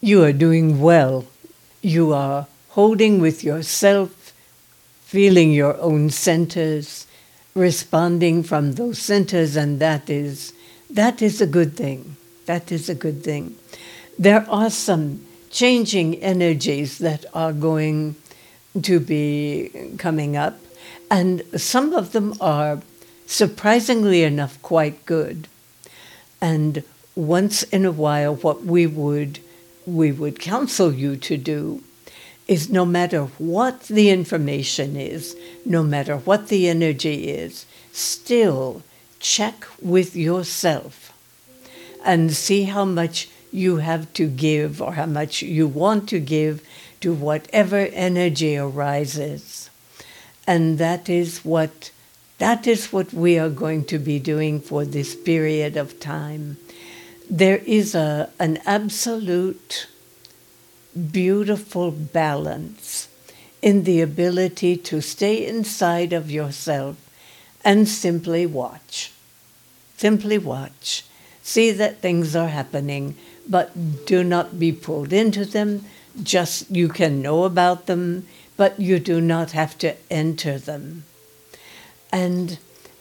You are doing well. You are holding with yourself, feeling your own centers, responding from those centers, and that is a good thing. That is a good thing. There are some changing energies that are going to be coming up, and some of them are, surprisingly enough, quite good. And once in a while, what we would counsel you to do is, no matter what the information is, no matter what the energy is, still check with yourself and see how much you have to give or how much you want to give to whatever energy arises. And that is what we are going to be doing for this period of time. There is an absolute beautiful balance in the ability to stay inside of yourself and simply watch. Simply watch. See that things are happening, but do not be pulled into them. Just, you can know about them, but you do not have to enter them. And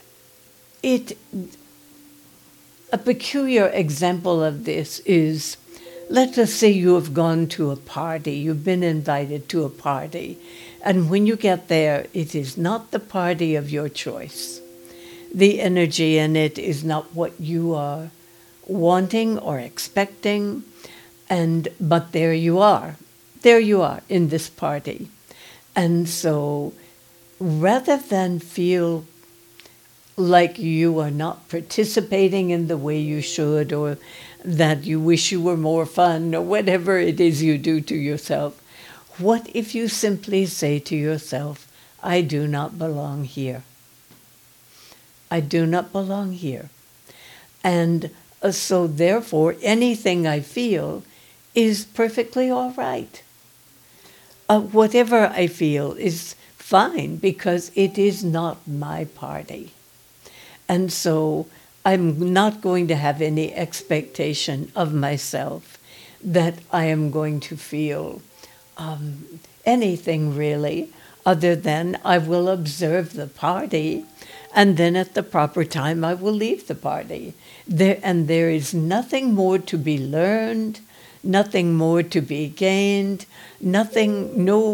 a peculiar example of this is, let us say you have gone to a party, you've been invited to a party, and when you get there, it is not the party of your choice. The energy in it is not what you are wanting or expecting, but there you are. There you are in this party. And so rather than feel like you are not participating in the way you should, or that you wish you were more fun, or whatever it is you do to yourself, what if you simply say to yourself, I do not belong here. I do not belong here. And so therefore, anything I feel is perfectly all right. Whatever I feel is fine, because it is not my party. And so I'm not going to have any expectation of myself that I am going to feel anything really, other than I will observe the party, and then at the proper time I will leave the party. There is nothing more to be learned, nothing more to be gained, nothing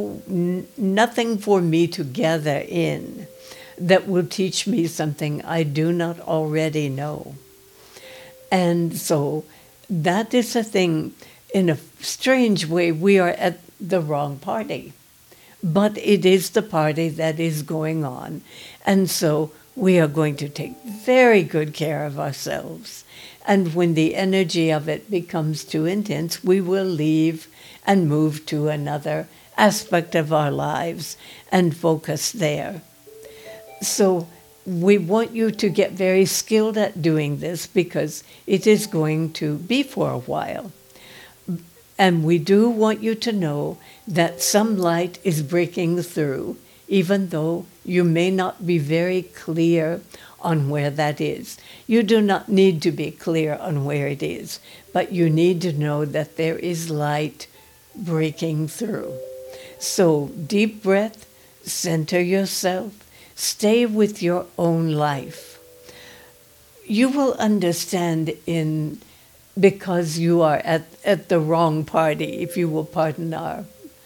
for me to gather in that will teach me something I do not already know. And so that is a thing. In a strange way, we are at the wrong party, but it is the party that is going on. And so we are going to take very good care of ourselves. And when the energy of it becomes too intense, we will leave and move to another aspect of our lives and focus there. So we want you to get very skilled at doing this, because it is going to be for a while. And we do want you to know that some light is breaking through, even though you may not be very clear on where that is. You do not need to be clear on where it is, but you need to know that there is light breaking through. So deep breath, center yourself, stay with your own life. You will understand because you are at the wrong party, if you will pardon our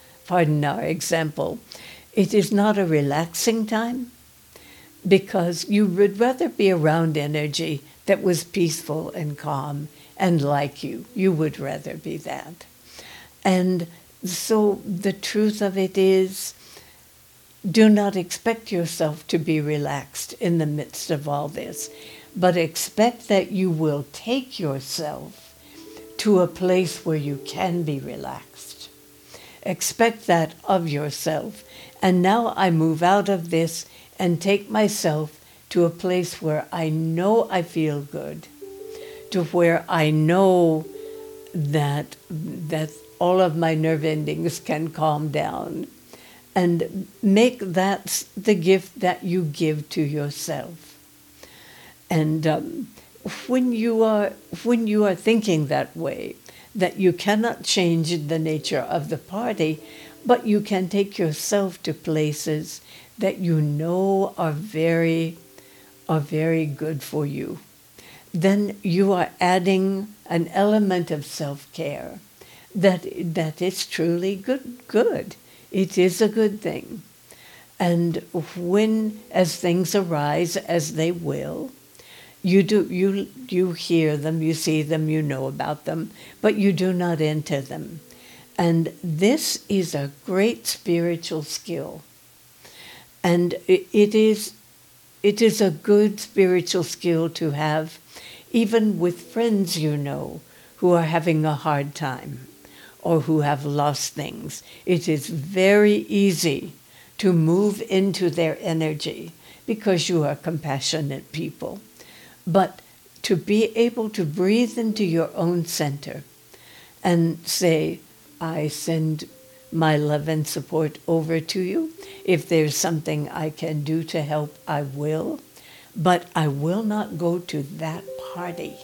example. It is not a relaxing time, because you would rather be around energy that was peaceful and calm and like you. You would rather be that. And so the truth of it is, do not expect yourself to be relaxed in the midst of all this, but expect that you will take yourself to a place where you can be relaxed. Expect that of yourself. And now I move out of this and take myself to a place where I know I feel good, to where I know that all of my nerve endings can calm down, and make that the gift that you give to yourself. And when you are thinking that way, that you cannot change the nature of the party, but you can take yourself to places that you know are very good for you. Then you are adding an element of self-care that is truly good. It is a good thing. And when, as things arise, as they will, you hear them, you see them, you know about them, but you do not enter them. And this is a great spiritual skill. And it is a good spiritual skill to have, even with friends you know who are having a hard time or who have lost things. It is very easy to move into their energy because you are compassionate people. But to be able to breathe into your own center and say, I send my love and support over to you. If there's something I can do to help, I will. But I will not go to that party.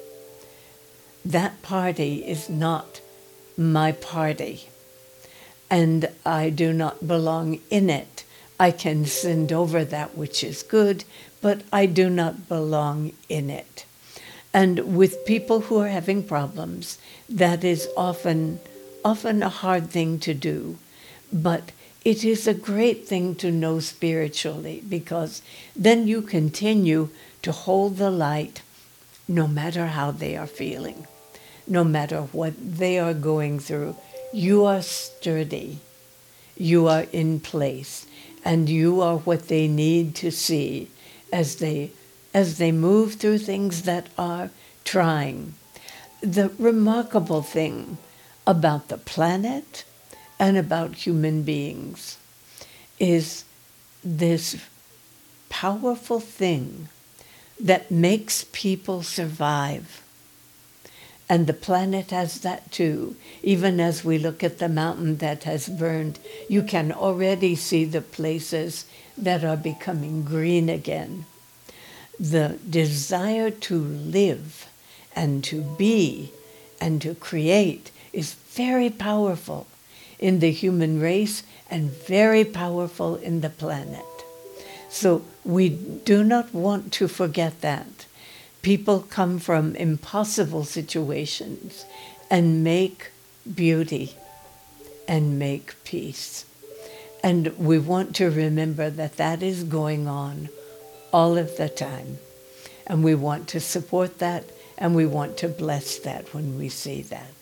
That party is not my party. And I do not belong in it. I can send over that which is good, but I do not belong in it. And with people who are having problems, that is often a hard thing to do. But it is a great thing to know spiritually, because then you continue to hold the light no matter how they are feeling, no matter what they are going through. You are sturdy, you are in place, and you are what they need to see as they move through things that are trying. The remarkable thing about the planet and about human beings is this powerful thing that makes people survive. And the planet has that too. Even as we look at the mountain that has burned, you can already see the places that are becoming green again. The desire to live and to be and to create is very powerful in the human race and very powerful in the planet. So we do not want to forget that. People come from impossible situations and make beauty and make peace. And we want to remember that that is going on all of the time. And we want to support that, and we want to bless that when we see that.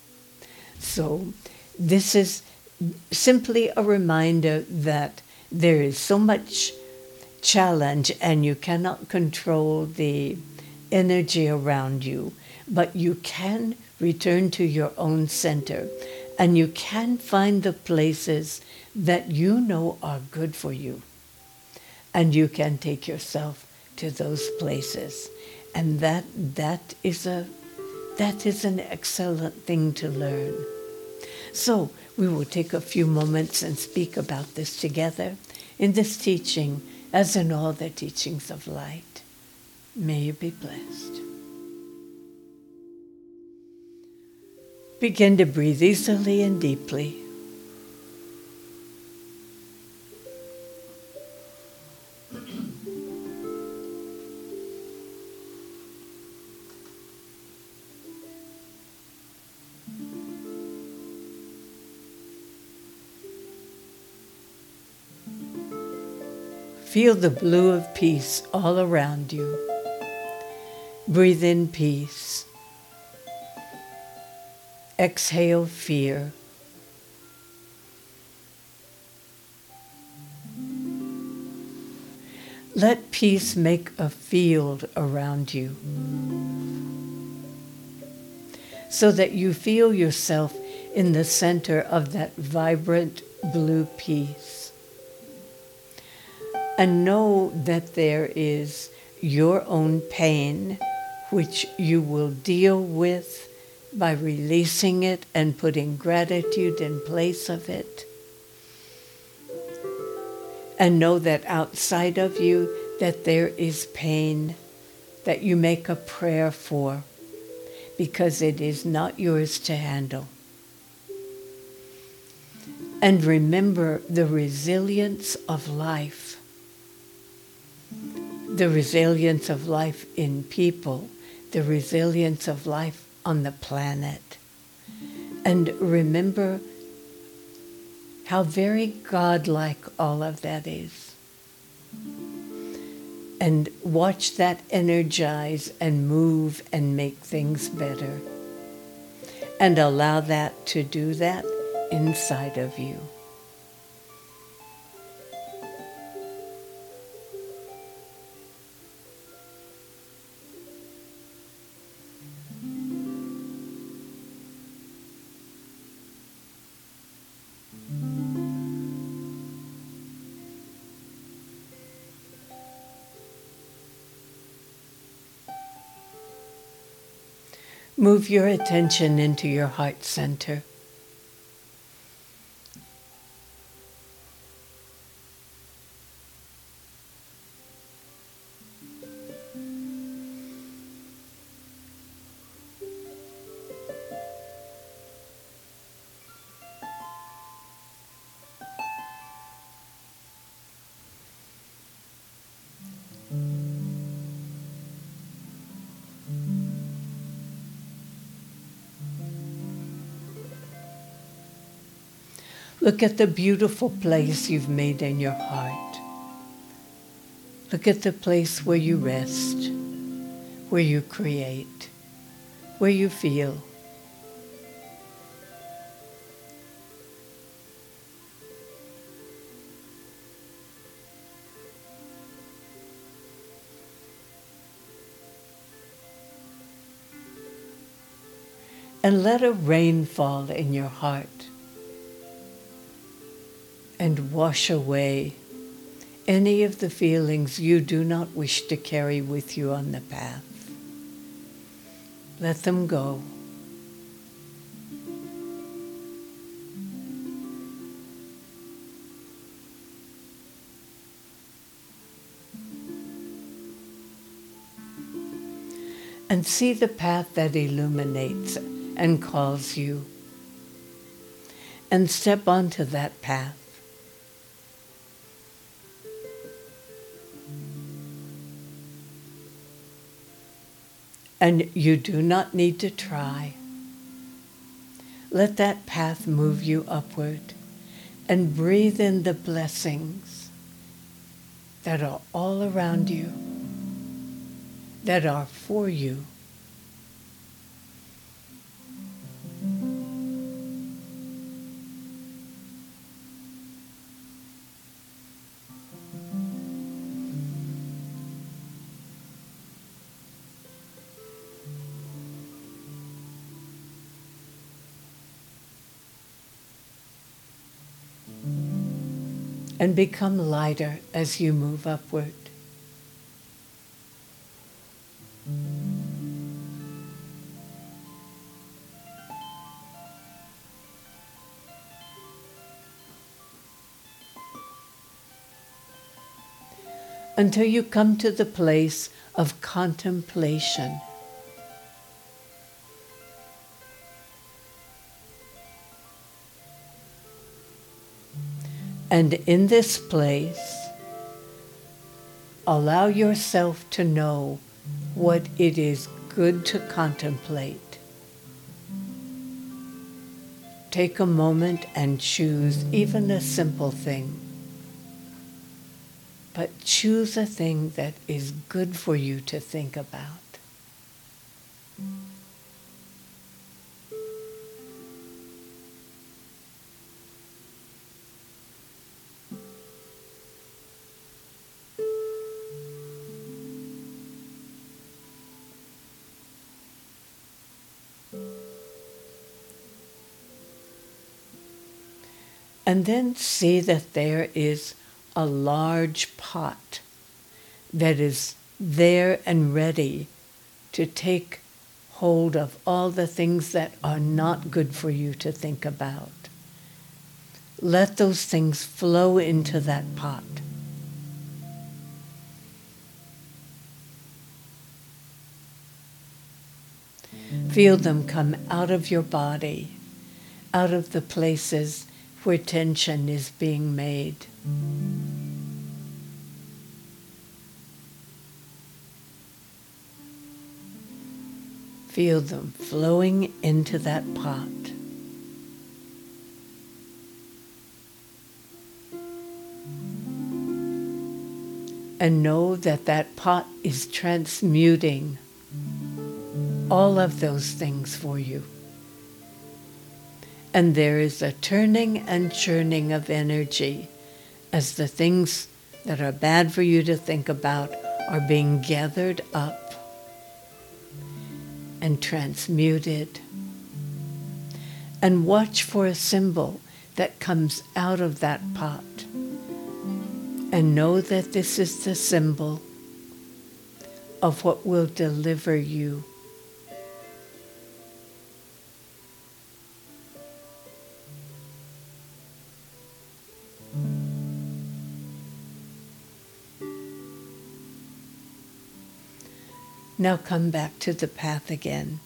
So this is simply a reminder that there is so much challenge, and you cannot control the energy around you, but you can return to your own center, and you can find the places that you know are good for you, and you can take yourself to those places. And that is an excellent thing to learn. So we will take a few moments and speak about this together in this teaching, as in all the teachings of light. May you be blessed. Begin to breathe easily and deeply. Feel the blue of peace all around you. Breathe in peace. Exhale fear. Let peace make a field around you so that you feel yourself in the center of that vibrant blue peace. And know that there is your own pain, which you will deal with by releasing it and putting gratitude in place of it. And know that outside of you, that there is pain that you make a prayer for, because it is not yours to handle. And remember the resilience of life. The resilience of life in people, the resilience of life on the planet. And remember how very godlike all of that is. And watch that energize and move and make things better. And allow that to do that inside of you. Move your attention into your heart center. Look at the beautiful place you've made in your heart. Look at the place where you rest, where you create, where you feel. And let a rain fall in your heart and wash away any of the feelings you do not wish to carry with you on the path. Let them go. And see the path that illuminates and calls you. And step onto that path. And you do not need to try. Let that path move you upward and breathe in the blessings that are all around you, that are for you. And become lighter as you move upward. Until you come to the place of contemplation. And in this place, allow yourself to know what it is good to contemplate. Take a moment and choose even a simple thing. But choose a thing that is good for you to think about. And then see that there is a large pot that is there and ready to take hold of all the things that are not good for you to think about. Let those things flow into that pot. Feel them come out of your body, out of the places where tension is being made. Feel them flowing into that pot. And know that that pot is transmuting all of those things for you. And there is a turning and churning of energy as the things that are bad for you to think about are being gathered up and transmuted. And watch for a symbol that comes out of that pot. And know that this is the symbol of what will deliver you. Now come back to the path again.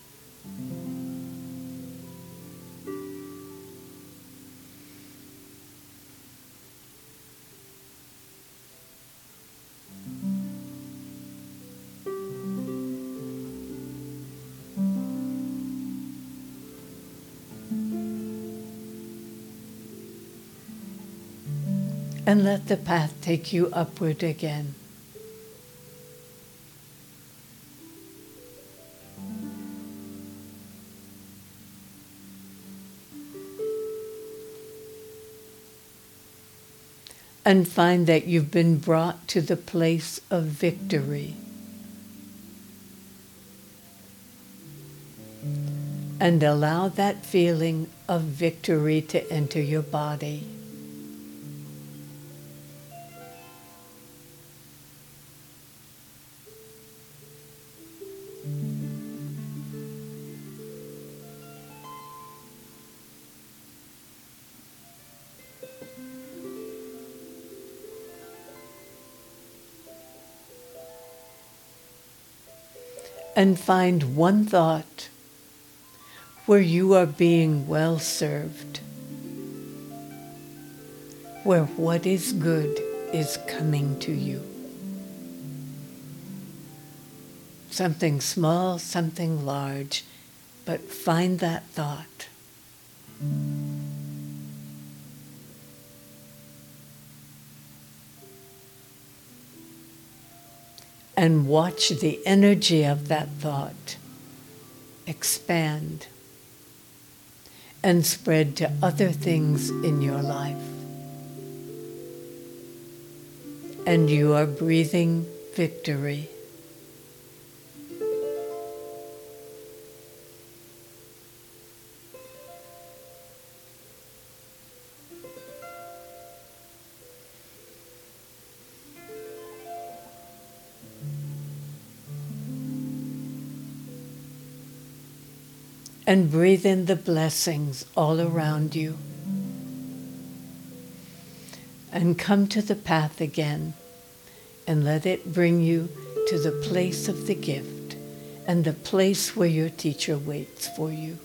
And let the path take you upward again. And find that you've been brought to the place of victory. And allow that feeling of victory to enter your body. And find one thought where you are being well served, where what is good is coming to you. Something small, something large, but find that thought. And watch the energy of that thought expand and spread to other things in your life. And you are breathing victory. And breathe in the blessings all around you. And come to the path again and let it bring you to the place of the gift and the place where your teacher waits for you.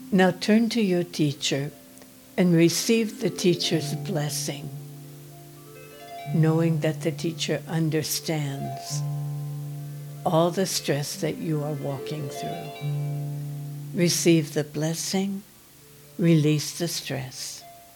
Now turn to your teacher and receive the teacher's blessing, knowing that the teacher understands all the stress that you are walking through. Receive the blessing, release the stress.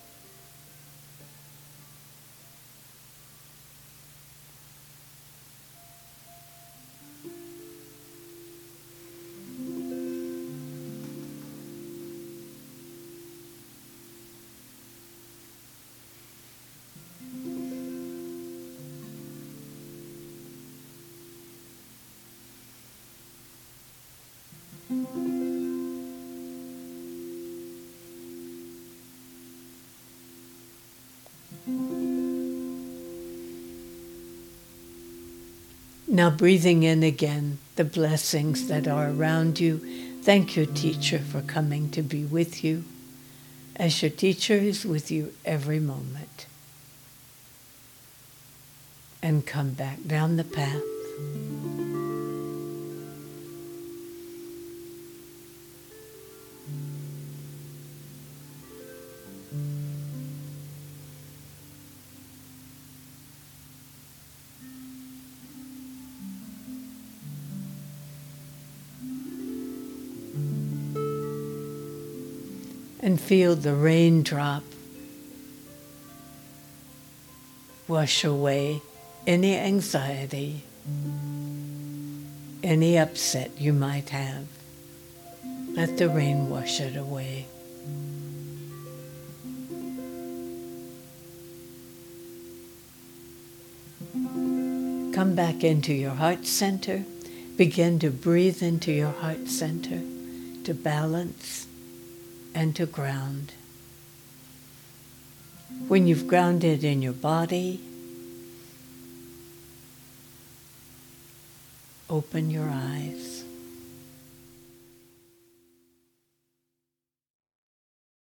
Now breathing in again the blessings that are around you. Thank your teacher for coming to be with you, as your teacher is with you every moment. And come back down the path. And feel the raindrop wash away any anxiety, any upset you might have. Let the rain wash it away. Come back into your heart center. Begin to breathe into your heart center to balance and to ground. When you've grounded in your body, open your eyes.